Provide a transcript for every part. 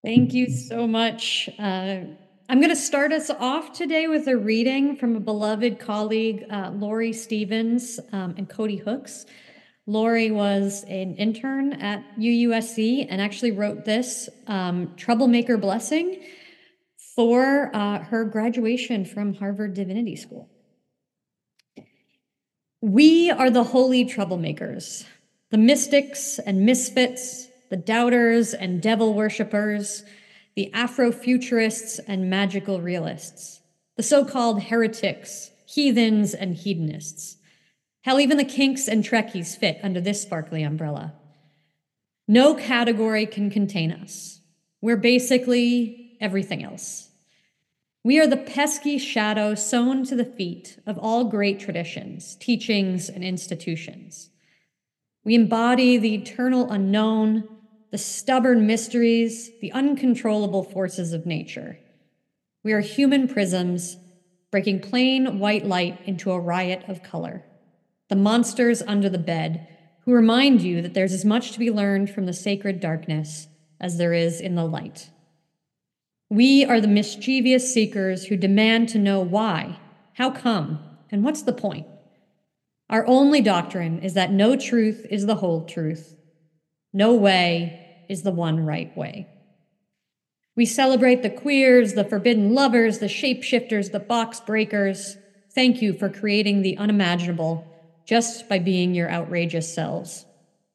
Thank you so much. I'm going to start us off today with a reading from a beloved colleague, Lori Stevens and Cody Hooks. Lori was an intern at UUSC and actually wrote this Troublemaker Blessing for her graduation from Harvard Divinity School. We are the holy troublemakers, the mystics and misfits, the doubters and devil worshippers, the Afrofuturists and magical realists, the so-called heretics, heathens and hedonists. Hell, even the kinks and trekkies fit under this sparkly umbrella. No category can contain us. We're basically everything else. We are the pesky shadow sewn to the feet of all great traditions, teachings, and institutions. We embody the eternal unknown, the stubborn mysteries, the uncontrollable forces of nature. We are human prisms, breaking plain white light into a riot of color. The monsters under the bed, who remind you that there's as much to be learned from the sacred darkness as there is in the light. We are the mischievous seekers who demand to know why, how come, and what's the point. Our only doctrine is that no truth is the whole truth. No way is the one right way. We celebrate the queers, the forbidden lovers, the shapeshifters, the box breakers. Thank you for creating the unimaginable just by being your outrageous selves.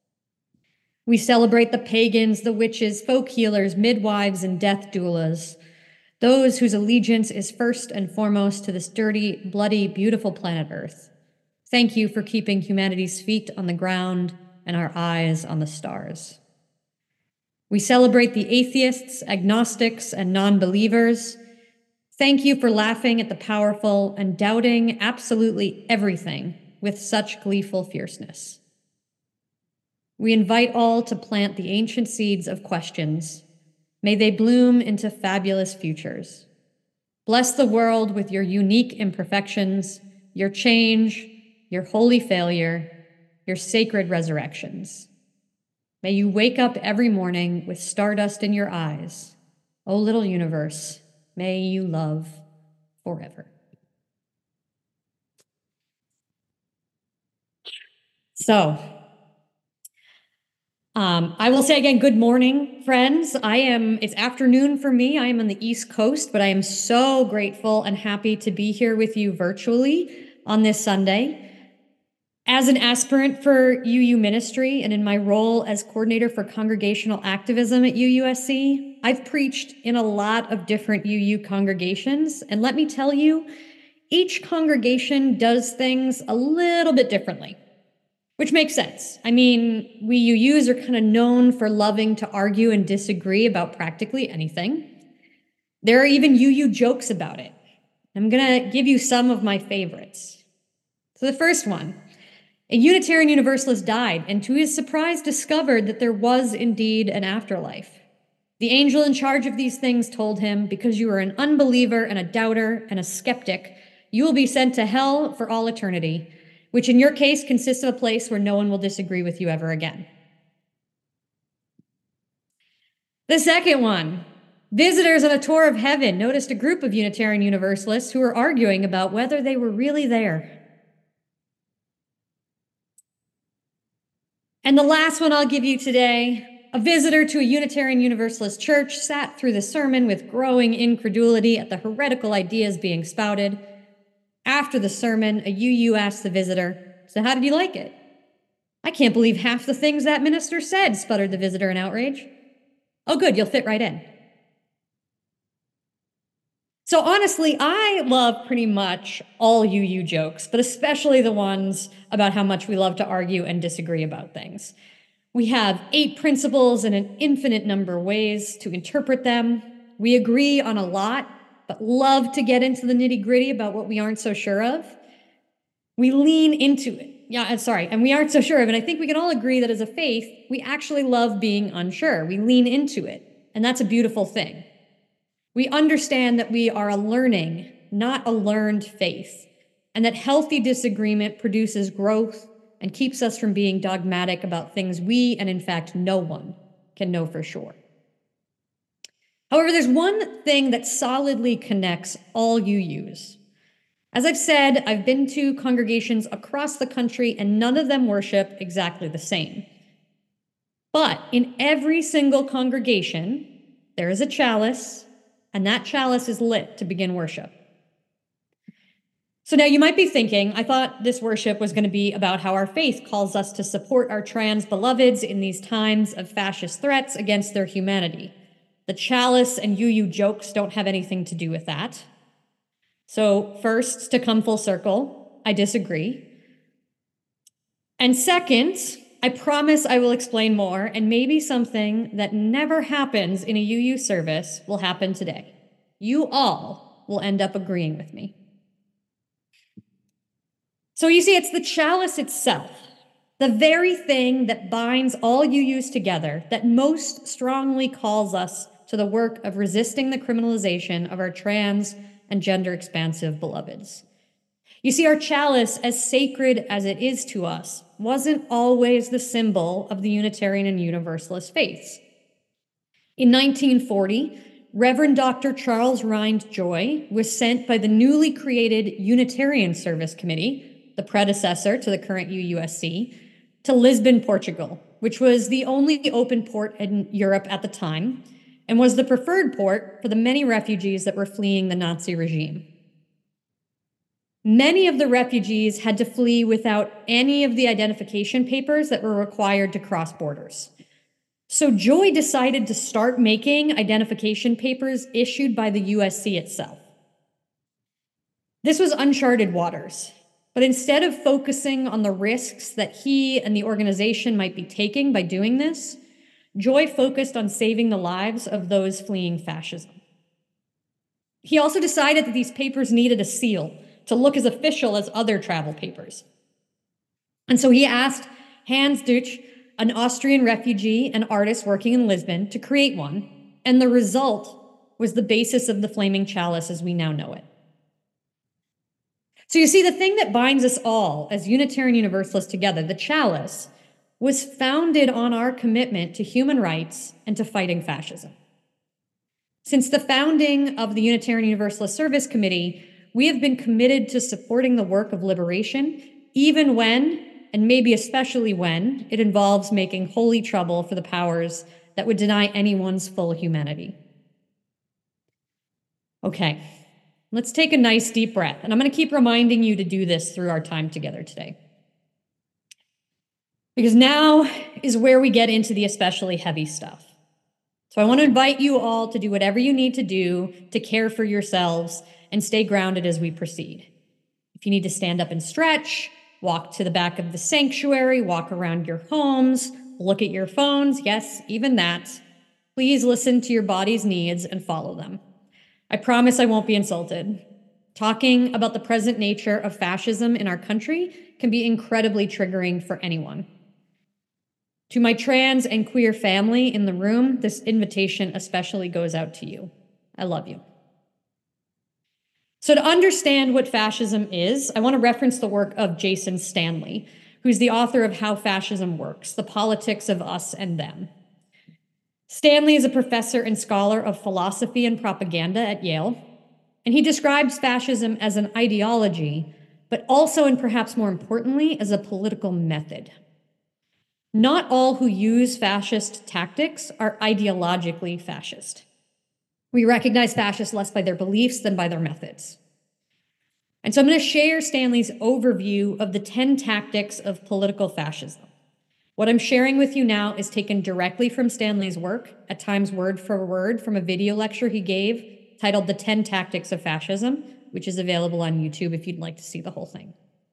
We celebrate the pagans, the witches, folk healers, midwives, and death doulas, those whose allegiance is first and foremost to this dirty, bloody, beautiful planet Earth. Thank you for keeping humanity's feet on the ground and our eyes on the stars. We celebrate the atheists, agnostics, and non-believers. Thank you for laughing at the powerful and doubting absolutely everything with such gleeful fierceness. We invite all to plant the ancient seeds of questions. May they bloom into fabulous futures. Bless the world with your unique imperfections, your change, your holy failure, your sacred resurrections. May you wake up every morning with stardust in your eyes. O little universe, may you love forever. So, I will say again, good morning, friends. It's afternoon for me. I am on the East Coast, but I am so grateful and happy to be here with you virtually on this Sunday. As an aspirant for UU ministry and in my role as coordinator for congregational activism at UUSC, I've preached in a lot of different UU congregations. And let me tell you, each congregation does things a little bit differently. Which makes sense. I mean, we UUs are kind of known for loving to argue and disagree about practically anything. There are even UU jokes about it. I'm going to give you some of my favorites. So the first one, a Unitarian Universalist died and to his surprise discovered that there was indeed an afterlife. The angel in charge of these things told him, because you are an unbeliever and a doubter and a skeptic, you will be sent to hell for all eternity, which in your case consists of a place where no one will disagree with you ever again. The second one, visitors on a tour of heaven noticed a group of Unitarian Universalists who were arguing about whether they were really there. And the last one I'll give you today, a visitor to a Unitarian Universalist church sat through the sermon with growing incredulity at the heretical ideas being spouted. After the sermon, a UU asked the visitor, "So how did you like it?" "I can't believe half the things that minister said," sputtered the visitor in outrage. "Oh, good, you'll fit right in." So honestly, I love pretty much all UU jokes, but especially the ones about how much we love to argue and disagree about things. We have 8 principles and an infinite number of ways to interpret them. We agree on a lot, but love to get into the nitty-gritty about what we aren't so sure of. We lean into it. And we aren't so sure of it. And I think we can all agree that as a faith, we actually love being unsure. We lean into it, and that's a beautiful thing. We understand that we are a learning, not a learned faith, and that healthy disagreement produces growth and keeps us from being dogmatic about things we, and in fact, no one, can know for sure. However, there's one thing that solidly connects all UUs. As I've said, I've been to congregations across the country, and none of them worship exactly the same. But in every single congregation, there is a chalice, and that chalice is lit to begin worship. So now you might be thinking, I thought this worship was going to be about how our faith calls us to support our trans beloveds in these times of fascist threats against their humanity. The chalice and UU jokes don't have anything to do with that. So first, to come full circle, I disagree. And second, I promise I will explain more, and maybe something that never happens in a UU service will happen today. You all will end up agreeing with me. So you see, it's the chalice itself, the very thing that binds all UUs together, that most strongly calls us to the work of resisting the criminalization of our trans and gender expansive beloveds. You see, our chalice, as sacred as it is to us, wasn't always the symbol of the Unitarian and Universalist faiths. In 1940, Reverend Dr. Charles Rind Joy was sent by the newly created Unitarian Service Committee, the predecessor to the current UUSC, to Lisbon, Portugal, which was the only open port in Europe at the time and was the preferred port for the many refugees that were fleeing the Nazi regime. Many of the refugees had to flee without any of the identification papers that were required to cross borders. So Joy decided to start making identification papers issued by the USC itself. This was uncharted waters. But instead of focusing on the risks that he and the organization might be taking by doing this, Joy focused on saving the lives of those fleeing fascism. He also decided that these papers needed a seal to look as official as other travel papers. And so he asked Hans Deutsch, an Austrian refugee and artist working in Lisbon, to create one, and the result was the basis of the Flaming Chalice as we now know it. So you see, the thing that binds us all as Unitarian Universalists together, the chalice, was founded on our commitment to human rights and to fighting fascism. Since the founding of the Unitarian Universalist Service Committee, we have been committed to supporting the work of liberation, even when, and maybe especially when, it involves making holy trouble for the powers that would deny anyone's full humanity. Okay. Let's take a nice deep breath, and I'm going to keep reminding you to do this through our time together today. Because now is where we get into the especially heavy stuff. So I want to invite you all to do whatever you need to do to care for yourselves and stay grounded as we proceed. If you need to stand up and stretch, walk to the back of the sanctuary, walk around your homes, look at your phones, yes, even that, please listen to your body's needs and follow them. I promise I won't be insulted. Talking about the present nature of fascism in our country can be incredibly triggering for anyone. To my trans and queer family in the room, this invitation especially goes out to you. I love you. So to understand what fascism is, I want to reference the work of Jason Stanley, who's the author of How Fascism Works, The Politics of Us and Them. Stanley is a professor and scholar of philosophy and propaganda at Yale, and he describes fascism as an ideology, but also, and perhaps more importantly, as a political method. Not all who use fascist tactics are ideologically fascist. We recognize fascists less by their beliefs than by their methods. And so I'm going to share Stanley's overview of the 10 tactics of political fascism. What I'm sharing with you now is taken directly from Stanley's work, at times word for word from a video lecture he gave titled The 10 Tactics of Fascism, which is available on YouTube if you'd like to see the whole thing.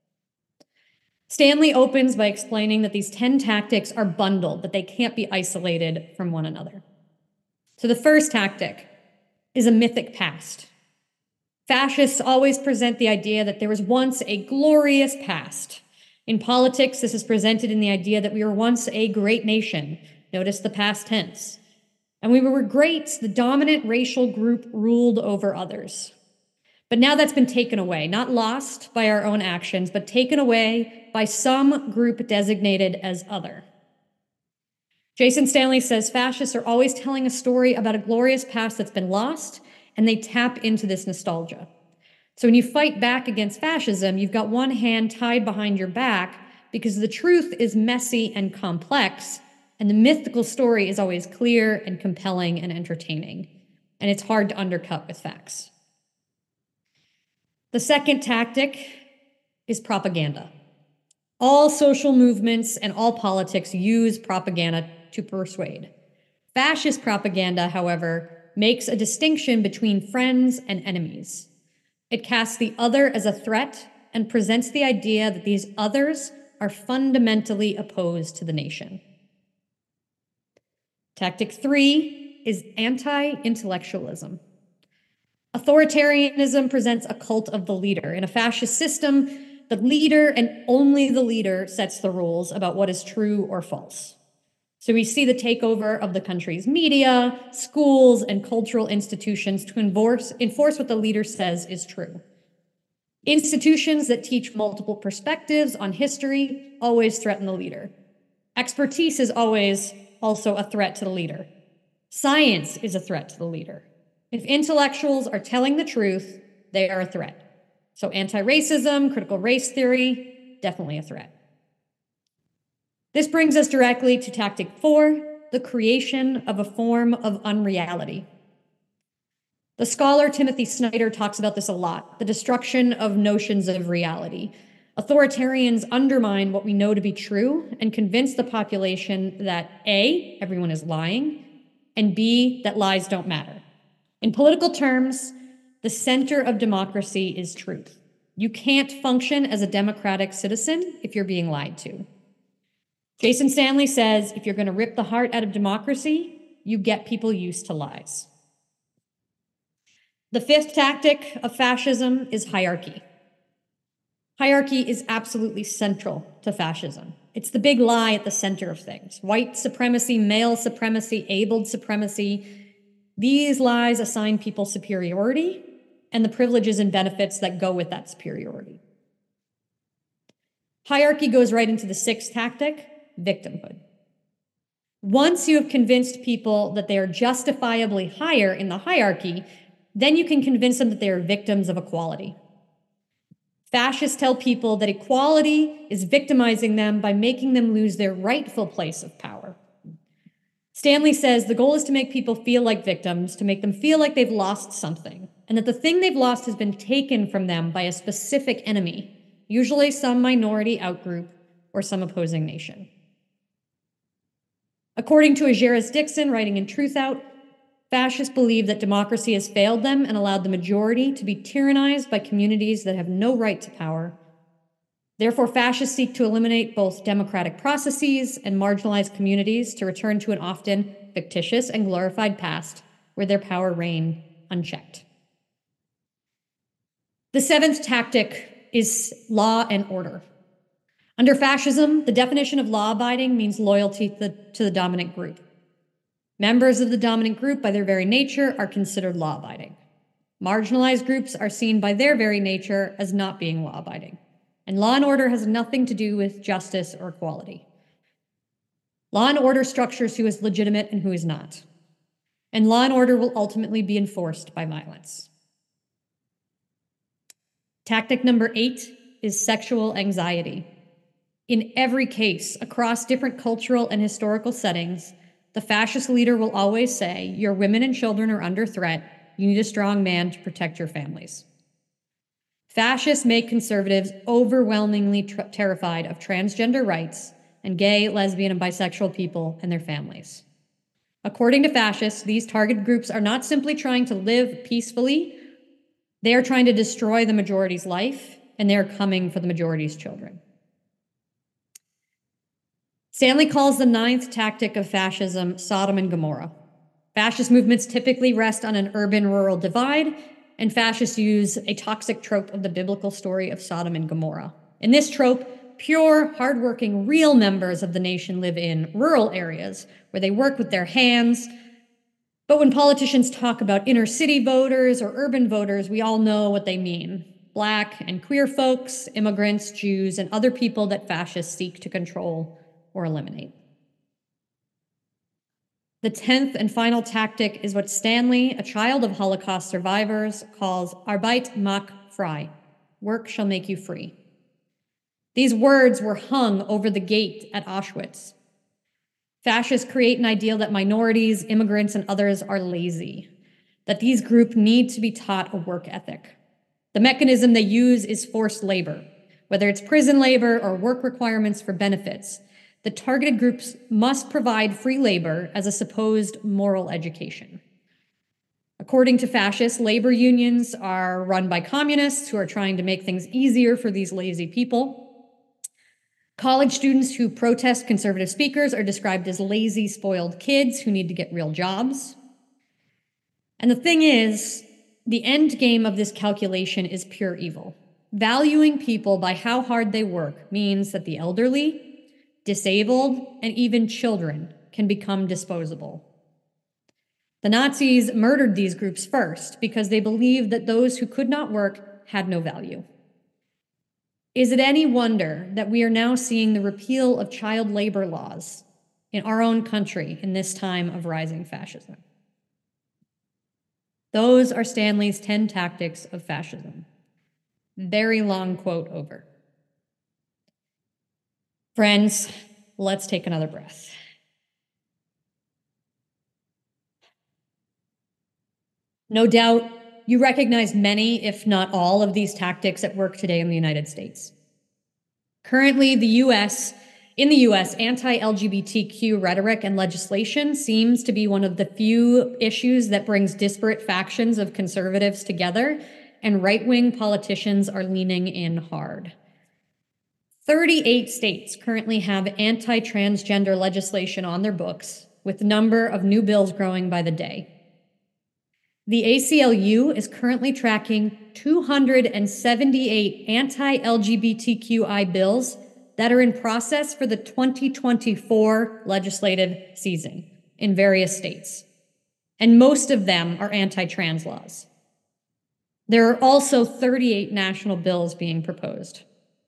Stanley opens by explaining that these 10 tactics are bundled, that they can't be isolated from one another. So the first tactic is a mythic past. Fascists always present the idea that there was once a glorious past. In politics, this is presented in the idea that we were once a great nation. Notice the past tense. And we were great, the dominant racial group ruled over others. But now that's been taken away, not lost by our own actions, but taken away by some group designated as other. Jason Stanley says fascists are always telling a story about a glorious past that's been lost, and they tap into this nostalgia. So when you fight back against fascism, you've got one hand tied behind your back because the truth is messy and complex, and the mythical story is always clear and compelling and entertaining. And it's hard to undercut with facts. The second tactic is propaganda. All social movements and all politics use propaganda to persuade. Fascist propaganda, however, makes a distinction between friends and enemies. It casts the other as a threat and presents the idea that these others are fundamentally opposed to the nation. Tactic 3 is anti-intellectualism. Authoritarianism presents a cult of the leader. In a fascist system, the leader and only the leader sets the rules about what is true or false. So we see the takeover of the country's media, schools, and cultural institutions to enforce what the leader says is true. Institutions that teach multiple perspectives on history always threaten the leader. Expertise is always also a threat to the leader. Science is a threat to the leader. If intellectuals are telling the truth, they are a threat. So anti-racism, critical race theory, definitely a threat. This brings us directly to tactic 4, the creation of a form of unreality. The scholar Timothy Snyder talks about this a lot, the destruction of notions of reality. Authoritarians undermine what we know to be true and convince the population that A, everyone is lying, and B, that lies don't matter. In political terms, the center of democracy is truth. You can't function as a democratic citizen if you're being lied to. Jason Stanley says, if you're going to rip the heart out of democracy, you get people used to lies. The fifth tactic of fascism is hierarchy. Hierarchy is absolutely central to fascism. It's the big lie at the center of things. White supremacy, male supremacy, abled supremacy. These lies assign people superiority and the privileges and benefits that go with that superiority. Hierarchy goes right into the sixth tactic, victimhood. Once you have convinced people that they are justifiably higher in the hierarchy, then you can convince them that they are victims of equality. Fascists tell people that equality is victimizing them by making them lose their rightful place of power. Stanley says the goal is to make people feel like victims, to make them feel like they've lost something, and that the thing they've lost has been taken from them by a specific enemy, usually some minority outgroup or some opposing nation. According to Ajeris Dixon, writing in Truth Out, fascists believe that democracy has failed them and allowed the majority to be tyrannized by communities that have no right to power. Therefore, fascists seek to eliminate both democratic processes and marginalized communities to return to an often fictitious and glorified past where their power reigned unchecked. The seventh tactic is law and order. Under fascism, the definition of law-abiding means loyalty to the dominant group. Members of the dominant group, by their very nature, are considered law-abiding. Marginalized groups are seen by their very nature as not being law-abiding. And law and order has nothing to do with justice or equality. Law and order structures who is legitimate and who is not. And law and order will ultimately be enforced by violence. Tactic number 8 is sexual anxiety. In every case, across different cultural and historical settings, the fascist leader will always say, your women and children are under threat. You need a strong man to protect your families. Fascists make conservatives overwhelmingly terrified of transgender rights and gay, lesbian, and bisexual people and their families. According to fascists, these targeted groups are not simply trying to live peacefully, they are trying to destroy the majority's life, and they are coming for the majority's children. Stanley calls the ninth tactic of fascism Sodom and Gomorrah. Fascist movements typically rest on an urban-rural divide, and fascists use a toxic trope of the biblical story of Sodom and Gomorrah. In this trope, pure, hardworking, real members of the nation live in rural areas where they work with their hands. But when politicians talk about inner city voters or urban voters, we all know what they mean. Black and queer folks, immigrants, Jews, and other people that fascists seek to control or eliminate. The 10th and final tactic is what Stanley, a child of Holocaust survivors, calls Arbeit macht frei. Work shall make you free. These words were hung over the gate at Auschwitz. Fascists create an ideal that minorities, immigrants, and others are lazy, that these groups need to be taught a work ethic. The mechanism they use is forced labor, whether it's prison labor or work requirements for benefits. The targeted groups must provide free labor as a supposed moral education. According to fascists, labor unions are run by communists who are trying to make things easier for these lazy people. College students who protest conservative speakers are described as lazy, spoiled kids who need to get real jobs. And the thing is, the end game of this calculation is pure evil. Valuing people by how hard they work means that the elderly, disabled, and even children can become disposable. The Nazis murdered these groups first because they believed that those who could not work had no value. Is it any wonder that we are now seeing the repeal of child labor laws in our own country in this time of rising fascism? Those are Stanley's 10 tactics of fascism. Very long quote over. Friends, let's take another breath. No doubt, you recognize many, if not all, of these tactics at work today in the United States. Currently, in the US, anti-LGBTQ rhetoric and legislation seems to be one of the few issues that brings disparate factions of conservatives together, and right-wing politicians are leaning in hard. 38 states currently have anti-transgender legislation on their books, with the number of new bills growing by the day. The ACLU is currently tracking 278 anti-LGBTQI bills that are in process for the 2024 legislative season in various states, and most of them are anti-trans laws. There are also 38 national bills being proposed.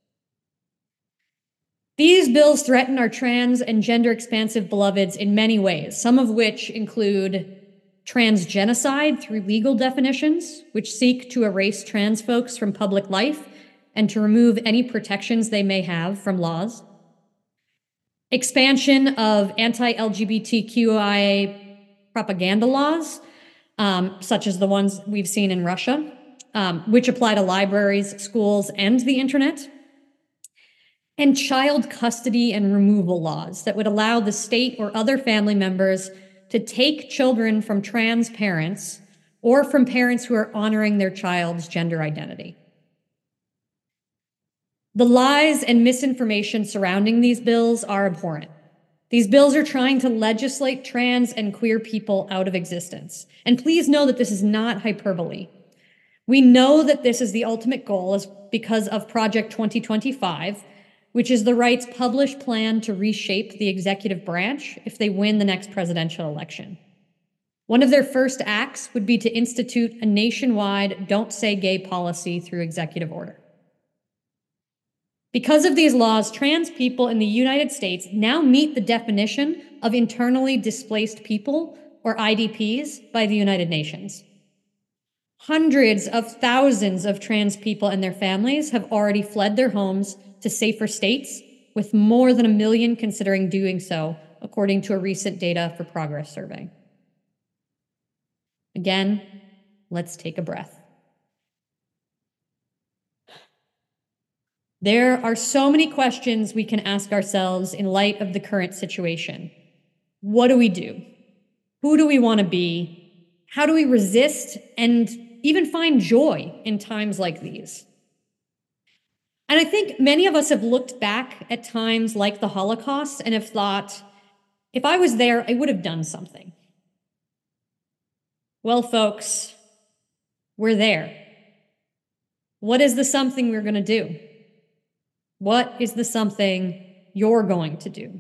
These bills threaten our trans and gender-expansive beloveds in many ways, some of which include transgenocide through legal definitions, which seek to erase trans folks from public life and to remove any protections they may have from laws. Expansion of anti-LGBTQI propaganda laws, such as the ones we've seen in Russia, which apply to libraries, schools, and the internet. And child custody and removal laws that would allow the state or other family members to take children from trans parents or from parents who are honoring their child's gender identity. The lies and misinformation surrounding these bills are abhorrent. These bills are trying to legislate trans and queer people out of existence. And please know that this is not hyperbole. We know that this is the ultimate goal because of Project 2025, which is the right's published plan to reshape the executive branch if they win the next presidential election. One of their first acts would be to institute a nationwide don't say gay policy through executive order. Because of these laws, trans people in the United States now meet the definition of internally displaced people, or IDPs, by the United Nations. Hundreds of thousands of trans people and their families have already fled their homes to safer states, with more than 1 million considering doing so, according to a recent Data for Progress survey. Again, let's take a breath. There are so many questions we can ask ourselves in light of the current situation. What do we do? Who do we want to be? How do we resist and even find joy in times like these? And I think many of us have looked back at times like the Holocaust and have thought, if I was there, I would have done something. Well, folks, we're there. What is the something we're going to do? What is the something you're going to do?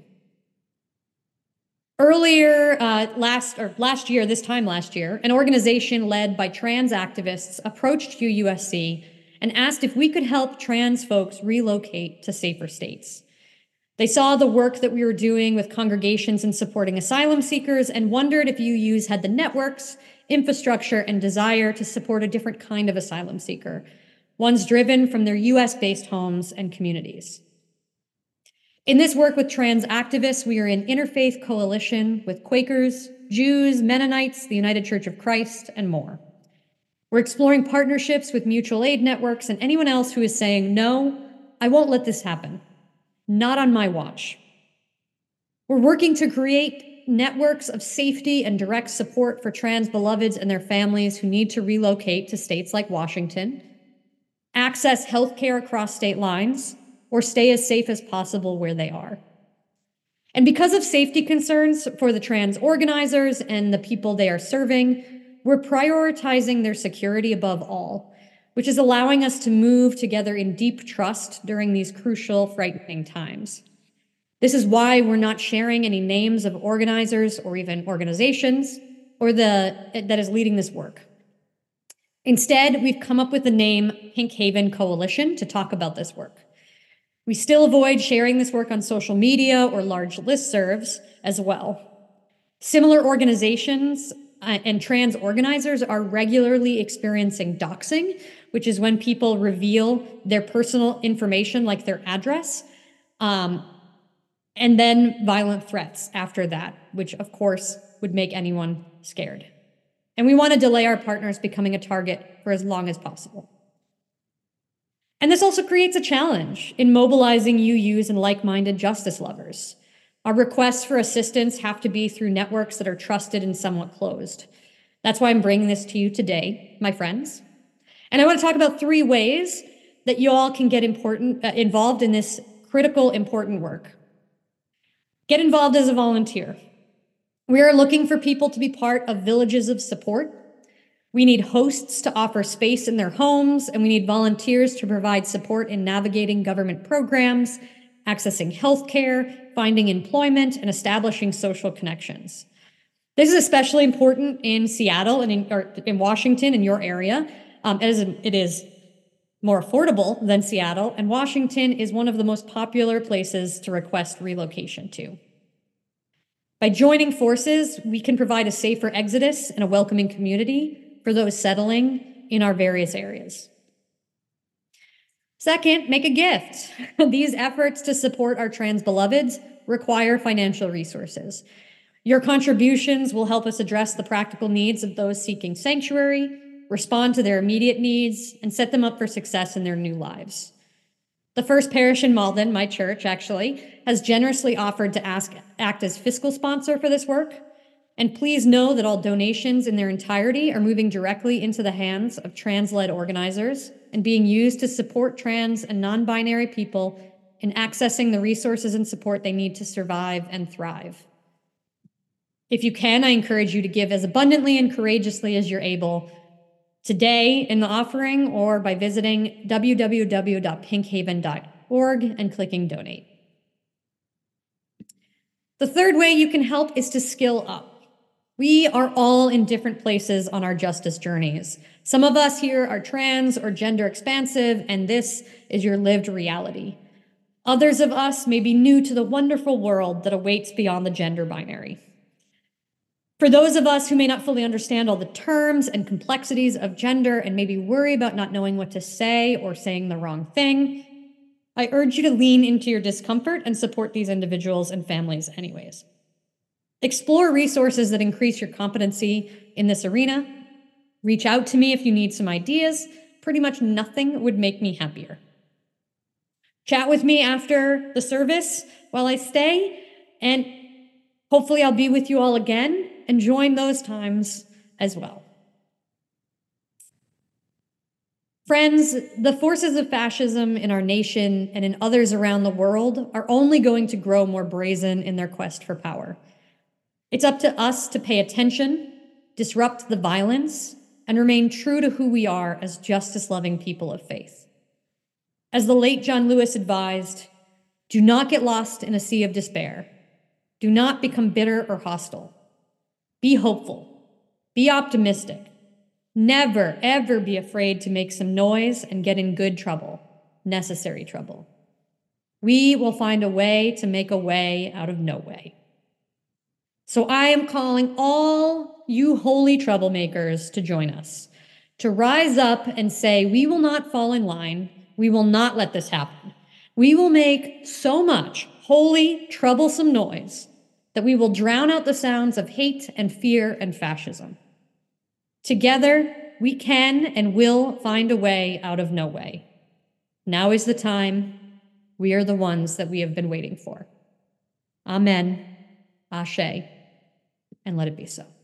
Earlier, last year, an organization led by trans activists approached UUSC and asked if we could help trans folks relocate to safer states. They saw the work that we were doing with congregations and supporting asylum seekers and wondered if UUs had the networks, infrastructure, and desire to support a different kind of asylum seeker, ones driven from their US-based homes and communities. In this work with trans activists, we are in interfaith coalition with Quakers, Jews, Mennonites, the United Church of Christ, and more. We're exploring partnerships with mutual aid networks and anyone else who is saying, no, I won't let this happen. Not on my watch. We're working to create networks of safety and direct support for trans beloveds and their families who need to relocate to states like Washington, access healthcare across state lines, or stay as safe as possible where they are. And because of safety concerns for the trans organizers and the people they are serving, we're prioritizing their security above all, which is allowing us to move together in deep trust during these crucial, frightening times. This is why we're not sharing any names of organizers or even organizations or that is leading this work. Instead, we've come up with the name Pink Haven Coalition to talk about this work. We still avoid sharing this work on social media or large listservs as well. Similar organizations and trans organizers are regularly experiencing doxing, which is when people reveal their personal information, like their address, and then violent threats after that, which of course would make anyone scared. And we want to delay our partners becoming a target for as long as possible. And this also creates a challenge in mobilizing UUs and like-minded justice lovers. Our requests for assistance have to be through networks that are trusted and somewhat closed. That's why I'm bringing this to you today, my friends. And I want to talk about 3 ways that you all can get involved in this critical, important work. Get involved as a volunteer. We are looking for people to be part of villages of support. We need hosts to offer space in their homes, and we need volunteers to provide support in navigating government programs, accessing healthcare, finding employment, and establishing social connections. This is especially important in Seattle and in Washington, in your area. It is more affordable than Seattle, and Washington is one of the most popular places to request relocation to. By joining forces, we can provide a safer exodus and a welcoming community for those settling in our various areas. Second, make a gift. These efforts to support our trans beloveds require financial resources. Your contributions will help us address the practical needs of those seeking sanctuary, respond to their immediate needs, and set them up for success in their new lives. The First Parish in Malden, my church actually, has generously offered to act as fiscal sponsor for this work. And please know that all donations in their entirety are moving directly into the hands of trans-led organizers and being used to support trans and non-binary people in accessing the resources and support they need to survive and thrive. If you can, I encourage you to give as abundantly and courageously as you're able today in the offering or by visiting www.pinkhaven.org and clicking donate. The third way you can help is to skill up. We are all in different places on our justice journeys. Some of us here are trans or gender expansive, and this is your lived reality. Others of us may be new to the wonderful world that awaits beyond the gender binary. For those of us who may not fully understand all the terms and complexities of gender and maybe worry about not knowing what to say or saying the wrong thing, I urge you to lean into your discomfort and support these individuals and families anyways. Explore resources that increase your competency in this arena. Reach out to me if you need some ideas. Pretty much nothing would make me happier. Chat with me after the service while I stay, and hopefully I'll be with you all again and join those times as well. Friends, the forces of fascism in our nation and in others around the world are only going to grow more brazen in their quest for power. It's up to us to pay attention, disrupt the violence, and remain true to who we are as justice-loving people of faith. As the late John Lewis advised, do not get lost in a sea of despair. Do not become bitter or hostile. Be hopeful. Be optimistic. Never, ever be afraid to make some noise and get in good trouble, necessary trouble. We will find a way to make a way out of no way. So I am calling all you holy troublemakers to join us, to rise up and say, we will not fall in line. We will not let this happen. We will make so much holy, troublesome noise that we will drown out the sounds of hate and fear and fascism. Together, we can and will find a way out of no way. Now is the time. We are the ones that we have been waiting for. Amen, Ashe, and let it be so.